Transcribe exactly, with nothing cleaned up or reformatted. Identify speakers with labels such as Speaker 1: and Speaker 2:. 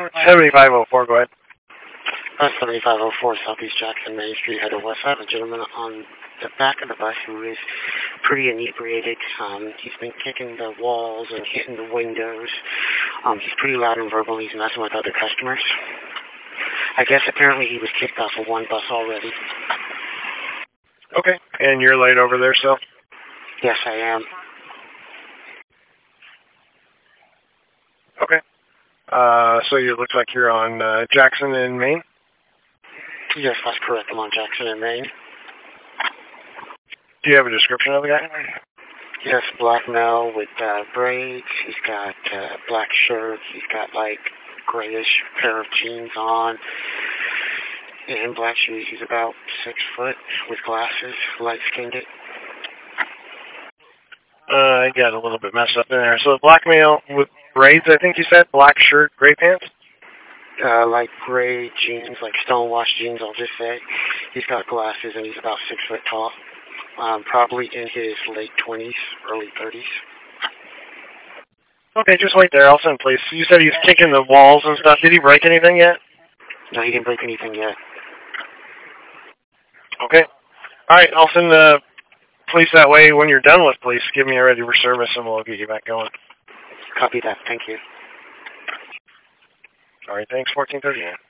Speaker 1: seventy-five oh four, go ahead.
Speaker 2: Uh, seventy-five oh four Southeast Jackson Main Street, headed west. I have a gentleman on the back of the bus who is pretty inebriated. Um, he's been kicking the walls and hitting the windows. Um, he's pretty loud and verbal. He's messing with other customers. I guess apparently he was kicked off of one bus already.
Speaker 1: Okay, and you're late over there still?
Speaker 2: Yes, I am.
Speaker 1: Okay. Uh, so it looks like you're on uh, Jackson in Maine?
Speaker 2: Yes, that's correct. I'm on Jackson in Maine.
Speaker 1: Do you have a description of the guy?
Speaker 2: Yes, black male with uh, braids. He's got uh, black shirt. He's got like grayish pair of jeans on and black shoes. He's about six foot with glasses, light-skinned.
Speaker 1: Uh, I got a little bit messed up in there. So black male with braids, I think you said, black shirt, gray pants?
Speaker 2: Uh, like gray jeans, like stonewashed jeans, I'll just say. He's got glasses and he's about six foot tall. Um, probably in his late twenties, early thirties.
Speaker 1: Okay, just wait there. I'll send police. You said he's kicking the walls and stuff. Did he break anything yet?
Speaker 2: No, he didn't break anything yet.
Speaker 1: Okay. All right, I'll send the police that way. When you're done with police, give me a ready for service and we'll get you back going.
Speaker 2: Copy that. Thank you.
Speaker 1: All right, thanks. fourteen thirty-nine.